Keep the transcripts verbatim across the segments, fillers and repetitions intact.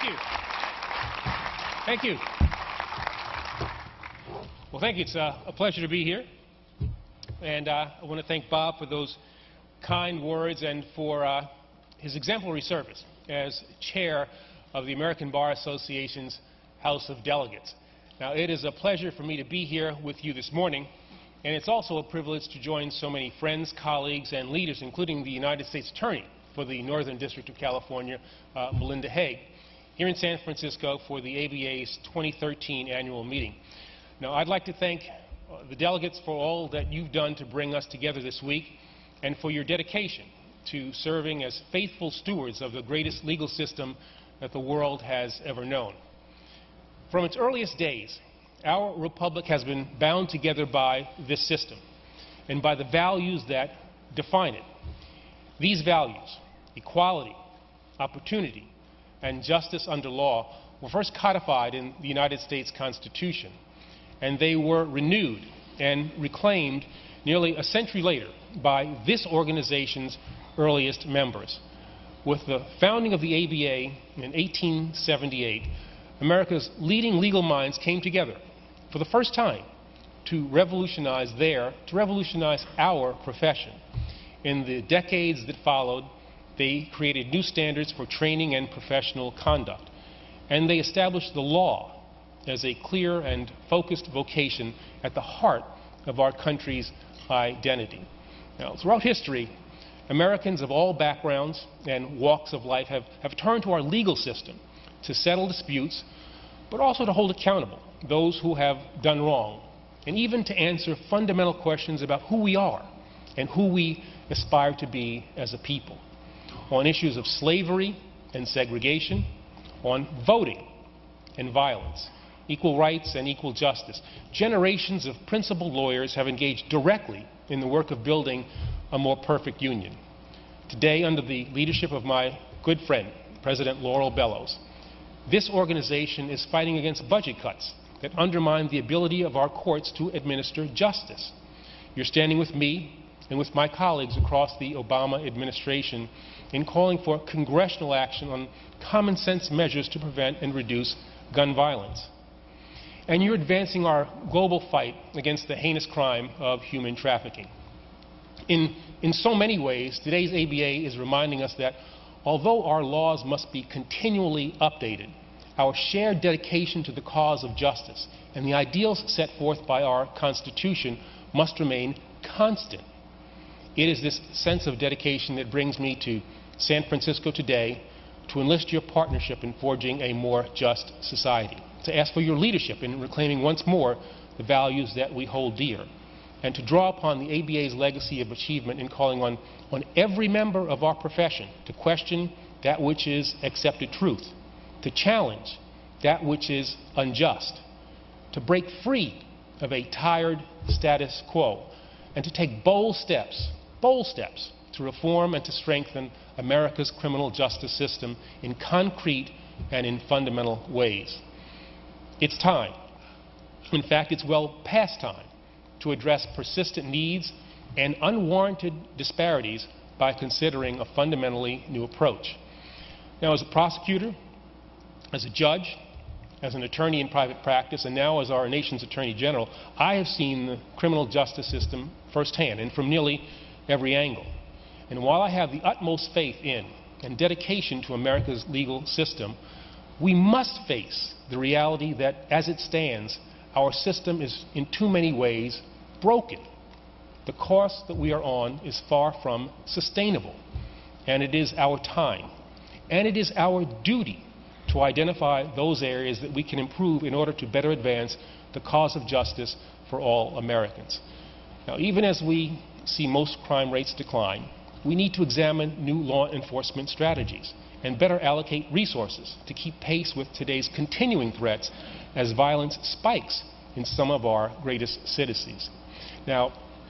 you. Thank you. Well, thank you. It's uh, a pleasure to be here. And uh, I want to thank Bob for those kind words and for uh, his exemplary service as chair of the American Bar Association's House of Delegates. Now, it is a pleasure for me to be here with you this morning, and it's also a privilege to join so many friends, colleagues, and leaders, including the United States Attorney for the Northern District of California, uh, Melinda Haig, here in San Francisco for the A B A's twenty thirteen annual meeting. Now, I'd like to thank uh, the delegates for all that you've done to bring us together this week and for your dedication to serving as faithful stewards of the greatest legal system that the world has ever known. From its earliest days, our republic has been bound together by this system and by the values that define it. These values, equality, opportunity, and justice under law, were first codified in the United States Constitution, and they were renewed and reclaimed nearly a century later by this organization's earliest members. With the founding of the A B A in eighteen seventy-eight, America's leading legal minds came together for the first time to revolutionize their, to revolutionize our profession. In the decades that followed, they created new standards for training and professional conduct, and they established the law as a clear and focused vocation at the heart of our country's identity. Now, throughout history, Americans of all backgrounds and walks of life have, have turned to our legal system to settle disputes, but also to hold accountable those who have done wrong, and even to answer fundamental questions about who we are and who we aspire to be as a people. On issues of slavery and segregation, on voting and violence, equal rights and equal justice, generations of principled lawyers have engaged directly in the work of building a more perfect union. Today, under the leadership of my good friend, President Laurel Bellows, this organization is fighting against budget cuts that undermine the ability of our courts to administer justice. You're standing with me and with my colleagues across the Obama administration in calling for congressional action on common sense measures to prevent and reduce gun violence. And you're advancing our global fight against the heinous crime of human trafficking. In, in so many ways, today's A B A is reminding us that although our laws must be continually updated, our shared dedication to the cause of justice and the ideals set forth by our Constitution must remain constant. It is this sense of dedication that brings me to San Francisco today to enlist your partnership in forging a more just society, to ask for your leadership in reclaiming once more the values that we hold dear, and to draw upon the A B A's legacy of achievement in calling on, on every member of our profession to question that which is accepted truth, to challenge that which is unjust, to break free of a tired status quo, and to take bold steps, bold steps to reform and to strengthen America's criminal justice system in concrete and in fundamental ways. It's time. In fact, it's well past time to address persistent needs and unwarranted disparities by considering a fundamentally new approach. Now, as a prosecutor, as a judge, as an attorney in private practice, and now as our nation's Attorney General, I have seen the criminal justice system firsthand and from nearly every angle. And while I have the utmost faith in and dedication to America's legal system, we must face the reality that, as it stands, our system is in too many ways broken. The course that we are on is far from sustainable, and it is our time, and it is our duty to identify those areas that we can improve in order to better advance the cause of justice for all Americans. Now, even as we see most crime rates decline, we need to examine new law enforcement strategies and better allocate resources to keep pace with today's continuing threats as violence spikes in some of our greatest cities. Now,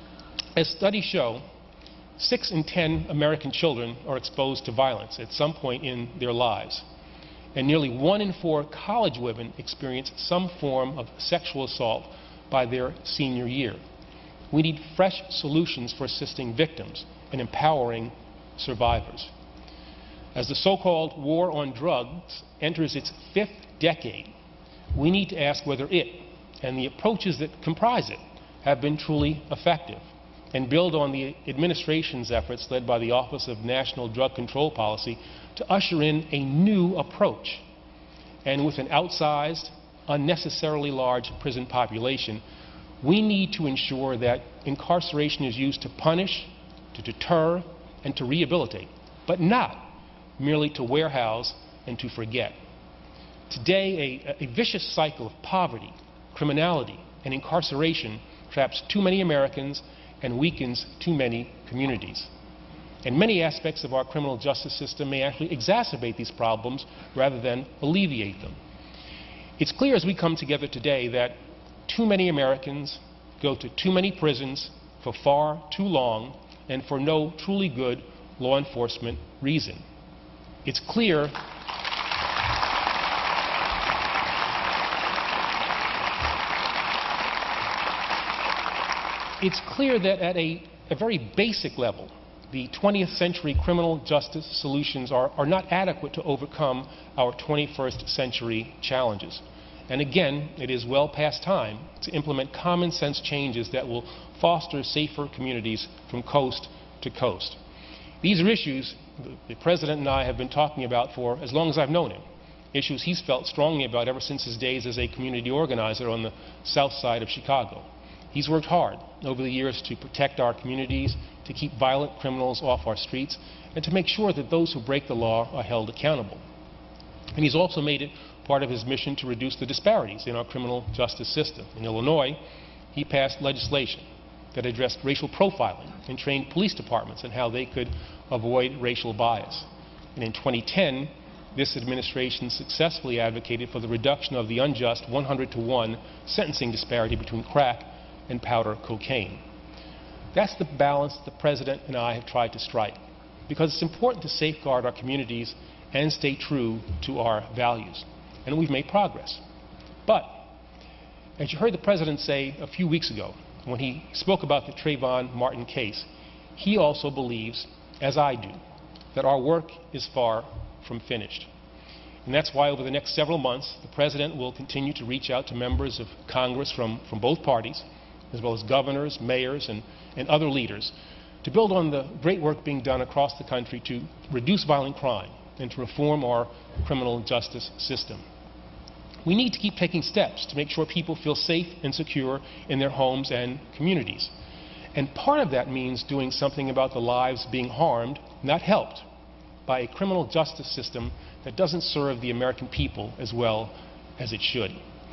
as studies show, six in ten American children are exposed to violence at some point in their lives, and nearly one in four college women experience some form of sexual assault by their senior year. We need fresh solutions for assisting victims and empowering survivors. As the so-called war on drugs enters its fifth decade, we need to ask whether it and the approaches that comprise it have been truly effective, and build on the administration's efforts led by the Office of National Drug Control Policy to usher in a new approach. And with an outsized, unnecessarily large prison population, we need to ensure that incarceration is used to punish, to deter, and to rehabilitate, but not merely to warehouse and to forget. Today, a, a vicious cycle of poverty, criminality, and incarceration traps too many Americans and weakens too many communities. And many aspects of our criminal justice system may actually exacerbate these problems rather than alleviate them. It's clear as we come together today that too many Americans go to too many prisons for far too long and for no truly good law enforcement reason. It's clear It's clear that at a, a very basic level, the twentieth century criminal justice solutions are, are not adequate to overcome our twenty-first century challenges. And again, it is well past time to implement common sense changes that will foster safer communities from coast to coast. These are issues the President and I have been talking about for as long as I've known him, issues he's felt strongly about ever since his days as a community organizer on the south side of Chicago. He's worked hard over the years to protect our communities, to keep violent criminals off our streets, and to make sure that those who break the law are held accountable. And he's also made it part of his mission to reduce the disparities in our criminal justice system. In Illinois, he passed legislation that addressed racial profiling and trained police departments in how they could avoid racial bias. And in twenty ten, this administration successfully advocated for the reduction of the unjust one hundred to one sentencing disparity between crack and powder cocaine. That's the balance the President and I have tried to strike, because it's important to safeguard our communities and stay true to our values. And we've made progress. But, as you heard the President say a few weeks ago, when he spoke about the Trayvon Martin case, he also believes, as I do, that our work is far from finished. And that's why over the next several months, the President will continue to reach out to members of Congress from, from both parties, as well as governors, mayors, and, and other leaders, to build on the great work being done across the country to reduce violent crime and to reform our criminal justice system. We need to keep taking steps to make sure people feel safe and secure in their homes and communities. And part of that means doing something about the lives being harmed, not helped, by a criminal justice system that doesn't serve the American people as well as it should.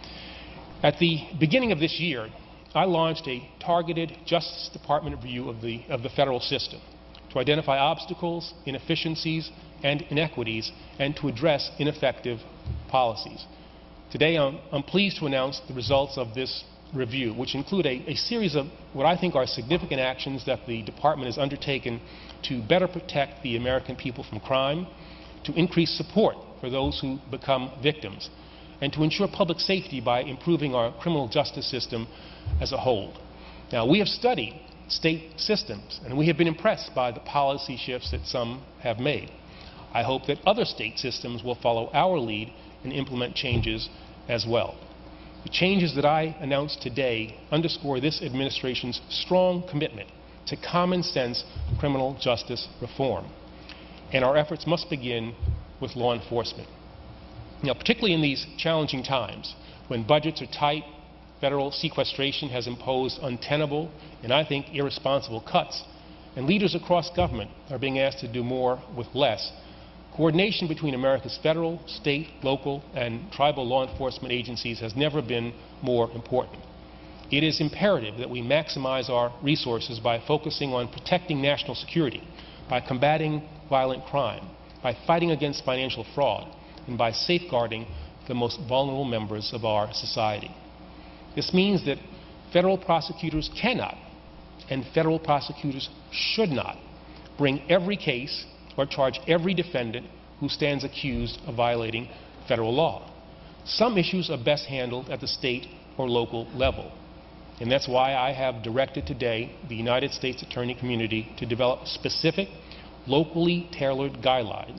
At the beginning of this year, I launched a targeted Justice Department review of the, of the federal system to identify obstacles, inefficiencies, and inequities, and to address ineffective policies. Today, I'm, I'm pleased to announce the results of this review, which include a, a series of what I think are significant actions that the Department has undertaken to better protect the American people from crime, to increase support for those who become victims, and to ensure public safety by improving our criminal justice system as a whole. Now, we have studied state systems, and we have been impressed by the policy shifts that some have made. I hope that other state systems will follow our lead and implement changes as well. The changes that I announced today underscore this administration's strong commitment to common sense criminal justice reform. And our efforts must begin with law enforcement. Now, particularly in these challenging times, when budgets are tight, federal sequestration has imposed untenable and, I think, irresponsible cuts, and leaders across government are being asked to do more with less, coordination between America's federal, state, local, and tribal law enforcement agencies has never been more important. It is imperative that we maximize our resources by focusing on protecting national security, by combating violent crime, by fighting against financial fraud, and by safeguarding the most vulnerable members of our society. This means that federal prosecutors cannot, and federal prosecutors should not, bring every case or charge every defendant who stands accused of violating federal law. Some issues are best handled at the state or local level. And that's why I have directed today the United States attorney community to develop specific, locally tailored guidelines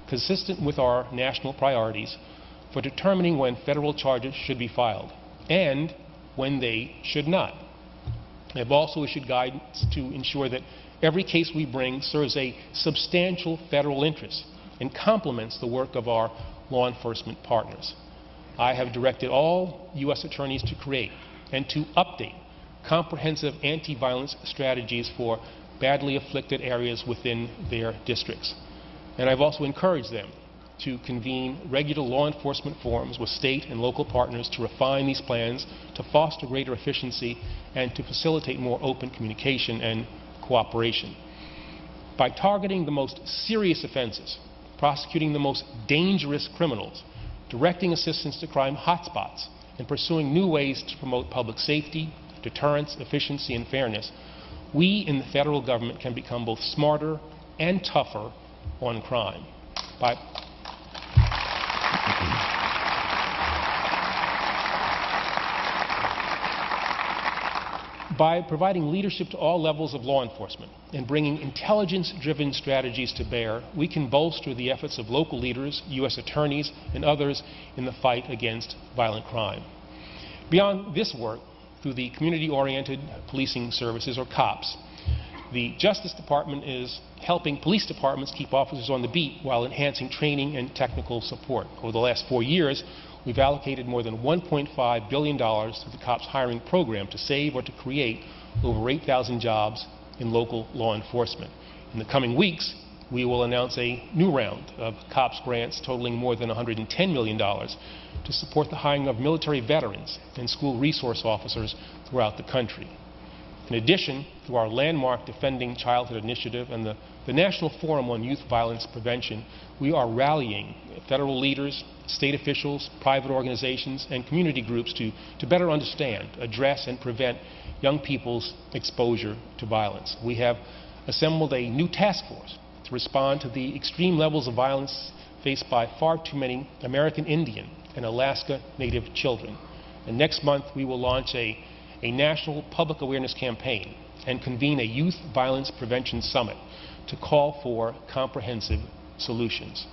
consistent with our national priorities for determining when federal charges should be filed and when they should not. I have also issued guidance to ensure that every case we bring serves a substantial federal interest and complements the work of our law enforcement partners. I have directed all U S attorneys to create and to update comprehensive anti-violence strategies for badly afflicted areas within their districts. And I've also encouraged them to convene regular law enforcement forums with state and local partners to refine these plans, to foster greater efficiency, and to facilitate more open communication and cooperation. By targeting the most serious offenses, prosecuting the most dangerous criminals, directing assistance to crime hotspots, and pursuing new ways to promote public safety, deterrence, efficiency, and fairness, we in the federal government can become both smarter and tougher on crime. By By providing leadership to all levels of law enforcement and bringing intelligence-driven strategies to bear, we can bolster the efforts of local leaders, U S attorneys, and others in the fight against violent crime. Beyond this work, through the Community-Oriented Policing Services, or COPS, the Justice Department is helping police departments keep officers on the beat while enhancing training and technical support. Over the last four years, we've allocated more than one point five billion dollars to the COPS hiring program to save or to create over eight thousand jobs in local law enforcement. In the coming weeks, we will announce a new round of COPS grants totaling more than one hundred ten million dollars to support the hiring of military veterans and school resource officers throughout the country. In addition, through our landmark Defending Childhood initiative and the, the National Forum on Youth Violence Prevention, we are rallying federal leaders, state officials, private organizations, and community groups to, to better understand, address, and prevent young people's exposure to violence. We have assembled a new task force to respond to the extreme levels of violence faced by far too many American Indian and Alaska Native children. And next month, we will launch a a national public awareness campaign and convene a youth violence prevention summit to call for comprehensive solutions.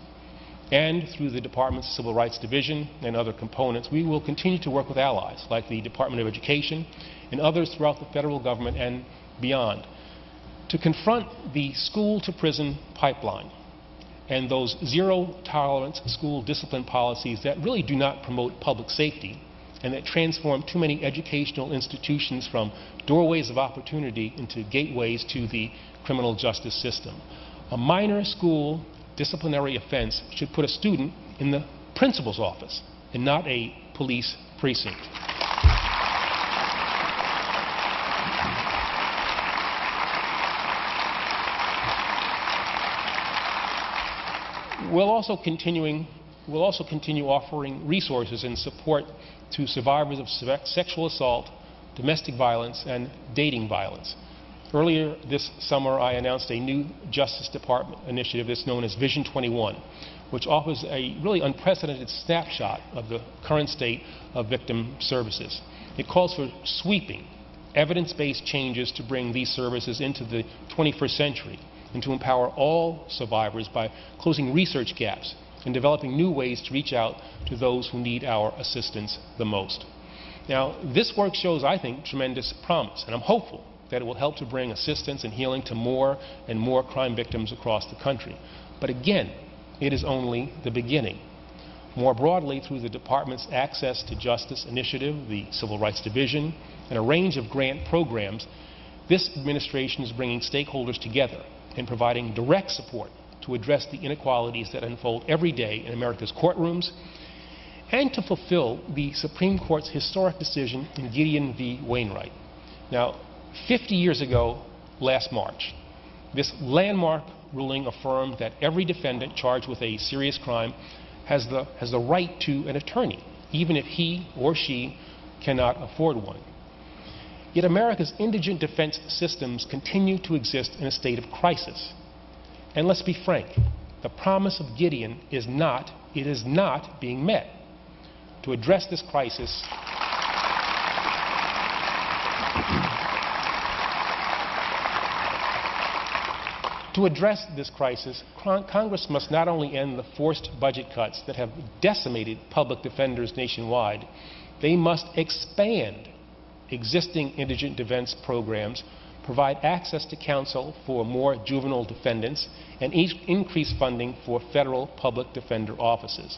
And through the Department's Civil Rights Division and other components, we will continue to work with allies like the Department of Education and others throughout the federal government and beyond to confront the school-to-prison pipeline and those zero-tolerance school discipline policies that really do not promote public safety and that transform too many educational institutions from doorways of opportunity into gateways to the criminal justice system. A minor school disciplinary offense should put a student in the principal's office and not a police precinct. We'll also continuing We'll also continue offering resources and support to survivors of sexual assault, domestic violence, and dating violence. Earlier this summer, I announced a new Justice Department initiative that's known as Vision twenty-one, which offers a really unprecedented snapshot of the current state of victim services. It calls for sweeping, evidence-based changes to bring these services into the twenty-first century and to empower all survivors by closing research gaps and developing new ways to reach out to those who need our assistance the most. Now, this work shows, I think, tremendous promise, and I'm hopeful that it will help to bring assistance and healing to more and more crime victims across the country. But again, it is only the beginning. More broadly, through the Department's Access to Justice initiative, the Civil Rights Division, and a range of grant programs, this administration is bringing stakeholders together and providing direct support to address the inequalities that unfold every day in America's courtrooms, and to fulfill the Supreme Court's historic decision in Gideon v. Wainwright. Now, fifty years ago, last March, this landmark ruling affirmed that every defendant charged with a serious crime has the, has the right to an attorney, even if he or she cannot afford one. Yet America's indigent defense systems continue to exist in a state of crisis. And let's be frank, the promise of Gideon is not, it is not being met. To address this crisis, To address this crisis, Congress must not only end the forced budget cuts that have decimated public defenders nationwide, they must expand existing indigent defense programs, provide access to counsel for more juvenile defendants, and increase funding for federal public defender offices.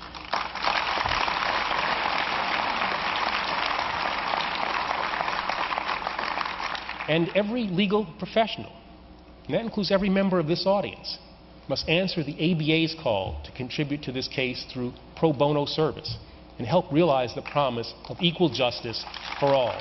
And every legal professional, and that includes every member of this audience, must answer the A B A's call to contribute to this case through pro bono service and help realize the promise of equal justice for all.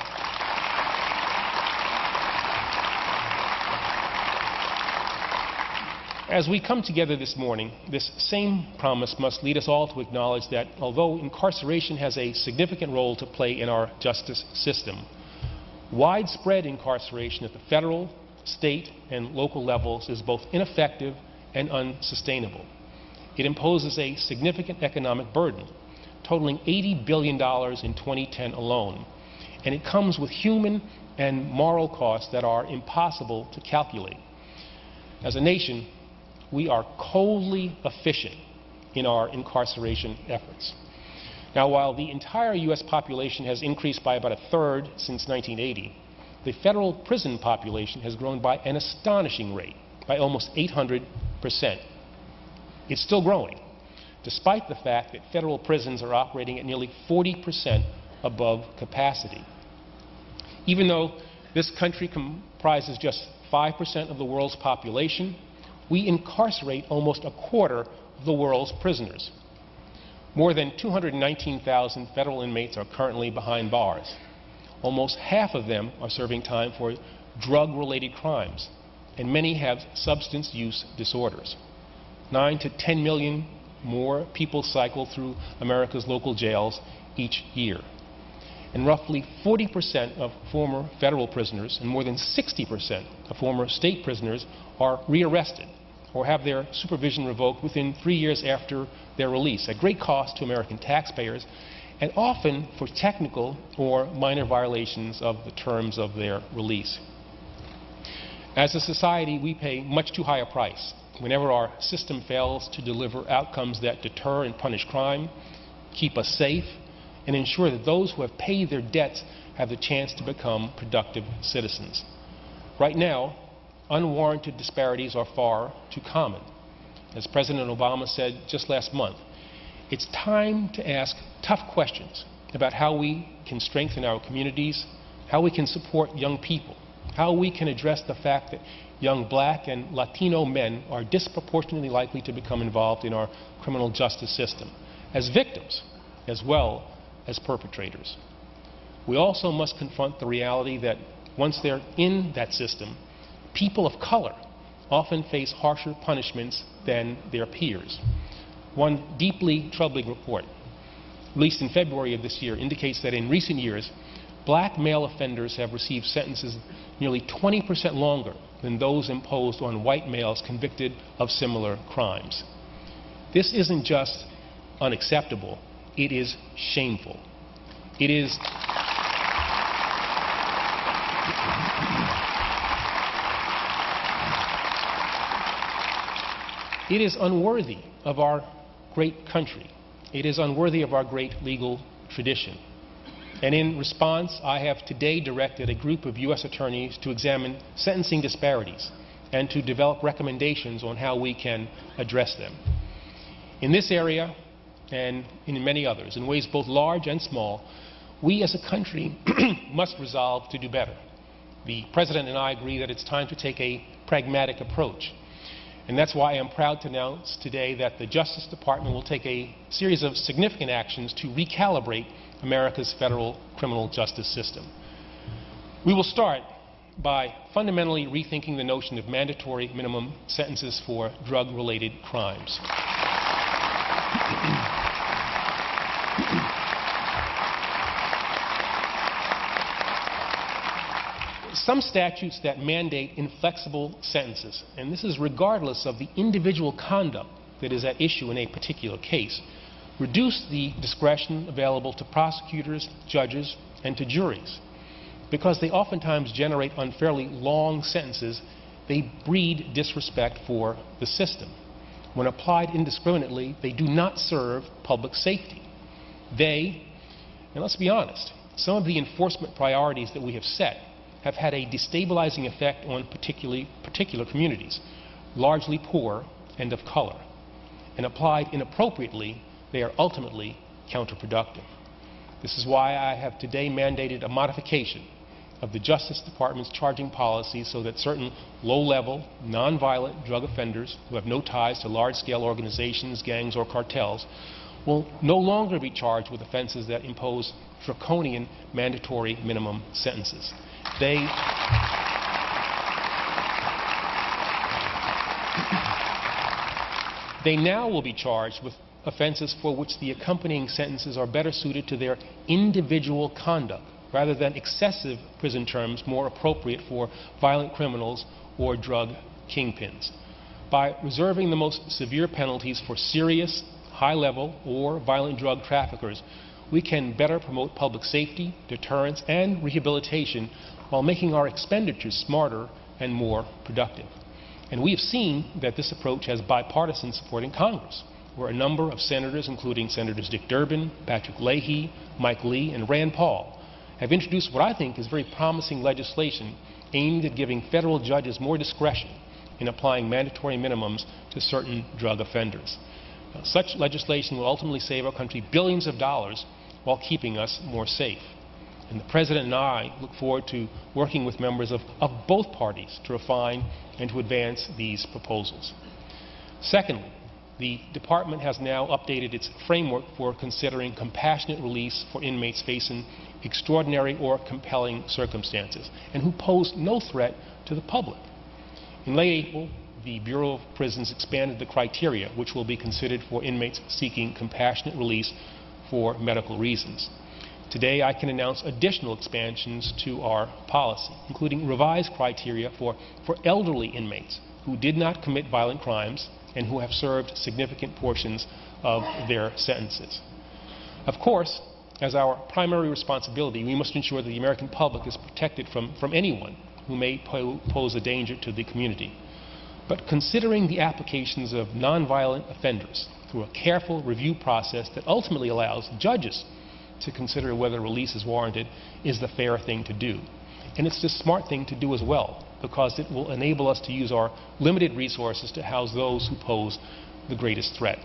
As we come together this morning, this same promise must lead us all to acknowledge that although incarceration has a significant role to play in our justice system, widespread incarceration at the federal, state, and local levels is both ineffective and unsustainable. It imposes a significant economic burden, totaling eighty billion dollars in twenty ten alone, and it comes with human and moral costs that are impossible to calculate. As a nation, we are coldly efficient in our incarceration efforts. Now, while the entire U S population has increased by about a third since nineteen eighty, the federal prison population has grown by an astonishing rate, by almost eight hundred percent. It's still growing, despite the fact that federal prisons are operating at nearly forty percent above capacity. Even though this country comprises just five percent of the world's population, we incarcerate almost a quarter of the world's prisoners. More than two hundred nineteen thousand federal inmates are currently behind bars. Almost half of them are serving time for drug-related crimes, and many have substance use disorders. Nine to ten million more people cycle through America's local jails each year. And roughly forty percent of former federal prisoners and more than sixty percent of former state prisoners are rearrested or have their supervision revoked within three years after their release, at great cost to American taxpayers, and often for technical or minor violations of the terms of their release. As a society, we pay much too high a price whenever our system fails to deliver outcomes that deter and punish crime, keep us safe, and ensure that those who have paid their debts have the chance to become productive citizens. Right now, unwarranted disparities are far too common. As President Obama said just last month, it's time to ask tough questions about how we can strengthen our communities, how we can support young people, how we can address the fact that young black and Latino men are disproportionately likely to become involved in our criminal justice system, as victims as well as perpetrators. We also must confront the reality that once they're in that system, people of color often face harsher punishments than their peers. One deeply troubling report, released in February of this year, indicates that in recent years, black male offenders have received sentences nearly twenty percent longer than those imposed on white males convicted of similar crimes. This isn't just unacceptable, it is shameful. It is It is unworthy of our great country. It is unworthy of our great legal tradition. And in response, I have today directed a group of U S attorneys to examine sentencing disparities and to develop recommendations on how we can address them. In this area, and in many others, in ways both large and small, we as a country must resolve to do better. The President and I agree that it's time to take a pragmatic approach. And that's why I am proud to announce today that the Justice Department will take a series of significant actions to recalibrate America's federal criminal justice system. We will start by fundamentally rethinking the notion of mandatory minimum sentences for drug-related crimes. Some statutes that mandate inflexible sentences, and this is regardless of the individual conduct that is at issue in a particular case, reduce the discretion available to prosecutors, judges, and to juries, because they oftentimes generate unfairly long sentences they breed disrespect for the system. When applied indiscriminately, they do not serve public safety. They, and let's be honest, some of the enforcement priorities that we have set have had a destabilizing effect on particularly, particular communities, largely poor and of color. And applied inappropriately, they are ultimately counterproductive. This is why I have today mandated a modification of the Justice Department's charging policy so that certain low-level, nonviolent drug offenders who have no ties to large-scale organizations, gangs, or cartels will no longer be charged with offenses that impose draconian mandatory minimum sentences. They They now will be charged with offenses for which the accompanying sentences are better suited to their individual conduct, rather than excessive prison terms more appropriate for violent criminals or drug kingpins. By reserving the most severe penalties for serious, high-level, or violent drug traffickers, we can better promote public safety, deterrence, and rehabilitation while making our expenditures smarter and more productive. And we have seen that this approach has bipartisan support in Congress, where a number of senators, including Senators Dick Durbin, Patrick Leahy, Mike Lee, and Rand Paul, have introduced what I think is very promising legislation aimed at giving federal judges more discretion in applying mandatory minimums to certain drug offenders. Now, such legislation will ultimately save our country billions of dollars while keeping us more safe. And the President and I look forward to working with members of, of both parties to refine and to advance these proposals. Secondly, the Department has now updated its framework for considering compassionate release for inmates facing extraordinary or compelling circumstances and who pose no threat to the public. In late April, the Bureau of Prisons expanded the criteria which will be considered for inmates seeking compassionate release for medical reasons. Today, I can announce additional expansions to our policy, including revised criteria for, for elderly inmates who did not commit violent crimes and who have served significant portions of their sentences. Of course, as our primary responsibility, we must ensure that the American public is protected from, from anyone who may po pose a danger to the community. But considering the applications of nonviolent offenders through a careful review process that ultimately allows judges to consider whether release is warranted is the fair thing to do. And it's the smart thing to do as well, because it will enable us to use our limited resources to house those who pose the greatest threat.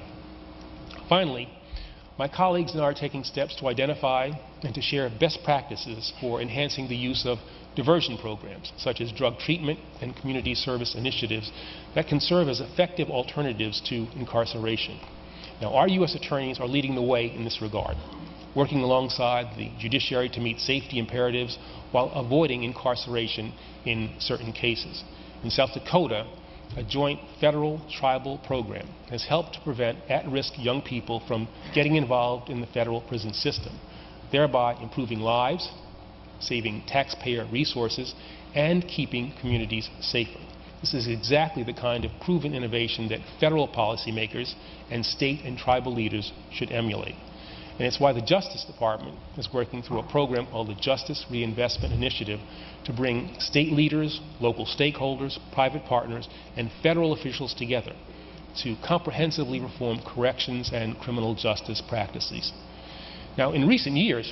Finally, my colleagues and I are taking steps to identify and to share best practices for enhancing the use of diversion programs, such as drug treatment and community service initiatives that can serve as effective alternatives to incarceration. Now, our U S attorneys are leading the way in this regard, working alongside the judiciary to meet safety imperatives while avoiding incarceration in certain cases. In South Dakota, a joint federal tribal program has helped to prevent at-risk young people from getting involved in the federal prison system, thereby improving lives, saving taxpayer resources, and keeping communities safer. This is exactly the kind of proven innovation that federal policymakers and state and tribal leaders should emulate. And it's why the Justice Department is working through a program called the Justice Reinvestment Initiative to bring state leaders, local stakeholders, private partners, and federal officials together to comprehensively reform corrections and criminal justice practices. Now, in recent years,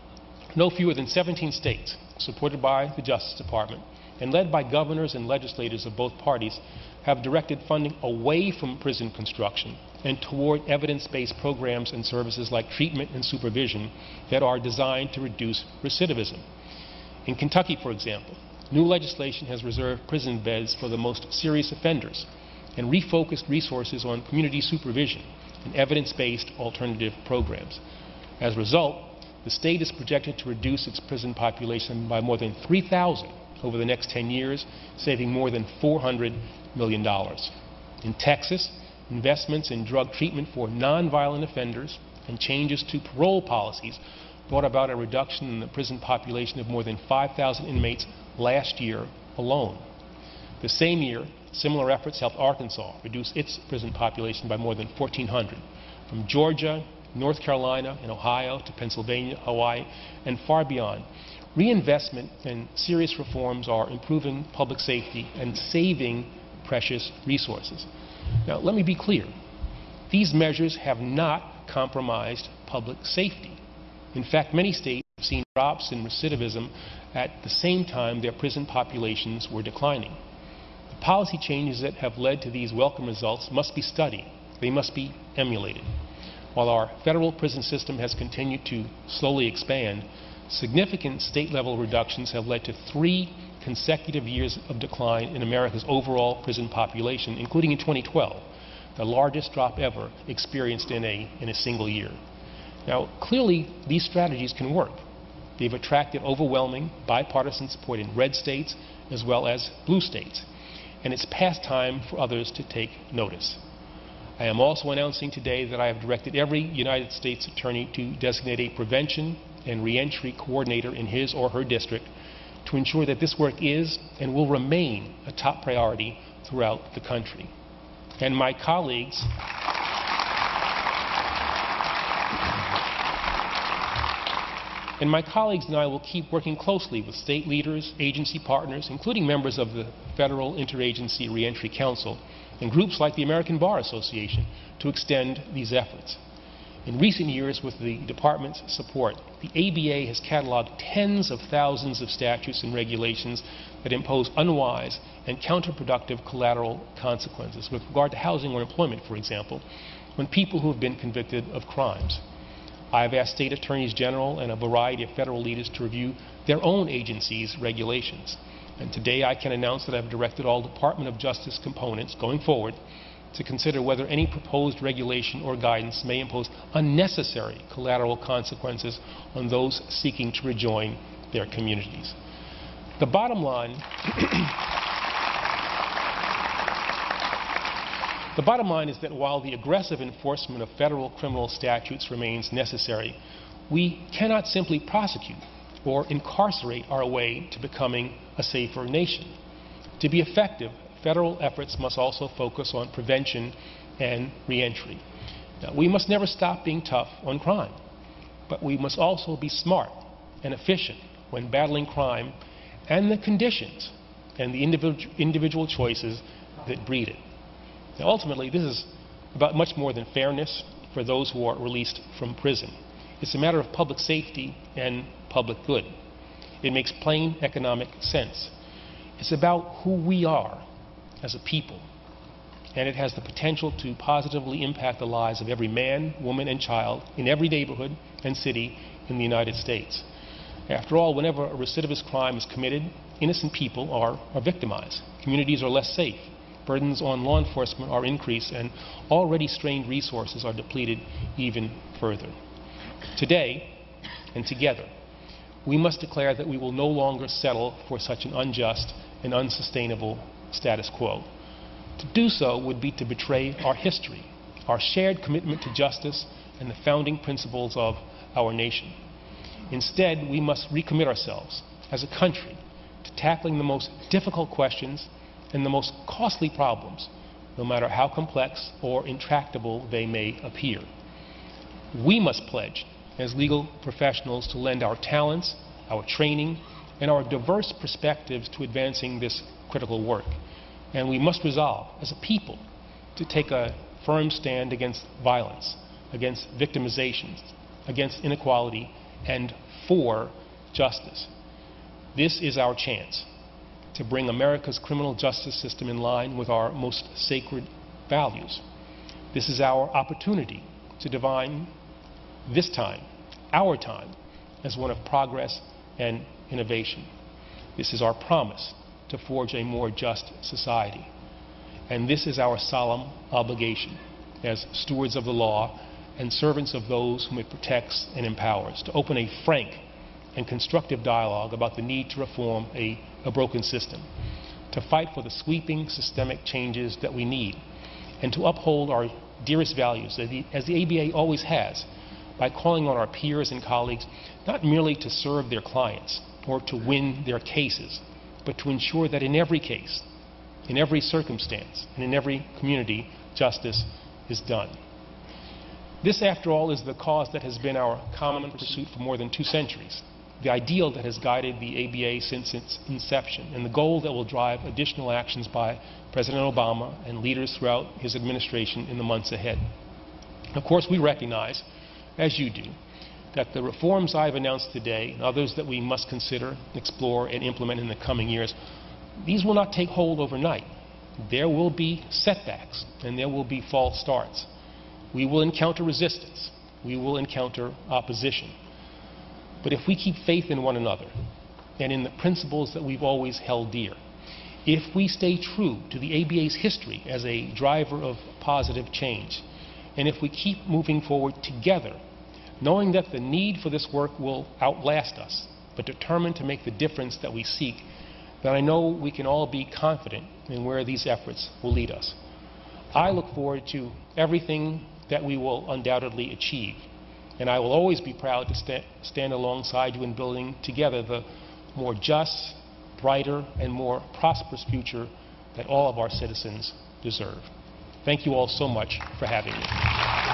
no fewer than seventeen states, supported by the Justice Department and led by governors and legislators of both parties, have directed funding away from prison construction and toward evidence-based programs and services like treatment and supervision that are designed to reduce recidivism. In Kentucky, for example, new legislation has reserved prison beds for the most serious offenders and refocused resources on community supervision and evidence-based alternative programs. As a result, the state is projected to reduce its prison population by more than three thousand over the next ten years, saving more than four hundred million dollars. In Texas, investments in drug treatment for nonviolent offenders and changes to parole policies brought about a reduction in the prison population of more than five thousand inmates last year alone. The same year, similar efforts helped Arkansas reduce its prison population by more than fourteen hundred. From Georgia, North Carolina, and Ohio to Pennsylvania, Hawaii, and far beyond, Reinvestment and serious reforms are improving public safety and saving precious resources. Now, let me be clear. These measures have not compromised public safety. In fact, many states have seen drops in recidivism at the same time their prison populations were declining. The policy changes that have led to these welcome results must be studied. They must be emulated. While our federal prison system has continued to slowly expand, significant state-level reductions have led to three consecutive years of decline in America's overall prison population, including in twenty twelve, the largest drop ever experienced in a, in a single year. Now, clearly, these strategies can work. They've attracted overwhelming bipartisan support in red states as well as blue states, and it's past time for others to take notice. I am also announcing today that I have directed every United States attorney to designate a prevention and reentry coordinator in his or her district to ensure that this work is and will remain a top priority throughout the country. And my colleagues and my colleagues and I will keep working closely with state leaders, agency partners, including members of the Federal Interagency Reentry Council and groups like the American Bar Association to extend these efforts. In recent years, with the Department's support, the A B A has cataloged tens of thousands of statutes and regulations that impose unwise and counterproductive collateral consequences with regard to housing or employment, for example, when people who have been convicted of crimes. I have asked state attorneys general and a variety of federal leaders to review their own agencies' regulations. And today I can announce that I have directed all Department of Justice components going forward to consider whether any proposed regulation or guidance may impose unnecessary collateral consequences on those seeking to rejoin their communities. The bottom line The bottom line is that while the aggressive enforcement of federal criminal statutes remains necessary, we cannot simply prosecute or incarcerate our way to becoming a safer nation. To be effective, federal efforts must also focus on prevention and reentry. Now, we must never stop being tough on crime, but we must also be smart and efficient when battling crime and the conditions and the individual, individual choices that breed it. Now, ultimately, this is about much more than fairness for those who are released from prison. It's a matter of public safety and public good. It makes plain economic sense. It's about who we are as a people, and it has the potential to positively impact the lives of every man, woman, and child in every neighborhood and city in the United States. After all, whenever a recidivist crime is committed, innocent people are, are victimized. Communities are less safe. Burdens on law enforcement are increased, and already strained resources are depleted even further. Today, and together, we must declare that we will no longer settle for such an unjust and unsustainable status quo. To do so would be to betray our history, our shared commitment to justice, and the founding principles of our nation. Instead, we must recommit ourselves as a country to tackling the most difficult questions and the most costly problems, no matter how complex or intractable they may appear. We must pledge as legal professionals to lend our talents, our training, and our diverse perspectives to advancing this critical work. And we must resolve as a people to take a firm stand against violence, against victimizations, against inequality, and for justice. This is our chance to bring America's criminal justice system in line with our most sacred values. This is our opportunity to define this time, our time, as one of progress and innovation. This is our promise to forge a more just society. And this is our solemn obligation as stewards of the law and servants of those whom it protects and empowers, to open a frank and constructive dialogue about the need to reform a, a broken system, to fight for the sweeping systemic changes that we need, and to uphold our dearest values, as the, as the A B A always has, by calling on our peers and colleagues not merely to serve their clients or to win their cases, but to ensure that in every case, in every circumstance, and in every community, justice is done. This, after all, is the cause that has been our common pursuit for more than two centuries. the ideal that has guided the A B A since its inception, and the goal that will drive additional actions by President Obama and leaders throughout his administration in the months ahead. Of course, we recognize, as you do, that the reforms I've announced today and others that we must consider, explore, and implement in the coming years, these will not take hold overnight. There will be setbacks and there will be false starts. We will encounter resistance. We will encounter opposition. But if we keep faith in one another and in the principles that we've always held dear, if we stay true to the A B A's history as a driver of positive change, and if we keep moving forward together, knowing that the need for this work will outlast us, but determined to make the difference that we seek, then I know we can all be confident in where these efforts will lead us. I look forward to everything that we will undoubtedly achieve, and I will always be proud to sta stand alongside you in building together the more just, brighter, and more prosperous future that all of our citizens deserve. Thank you all so much for having me.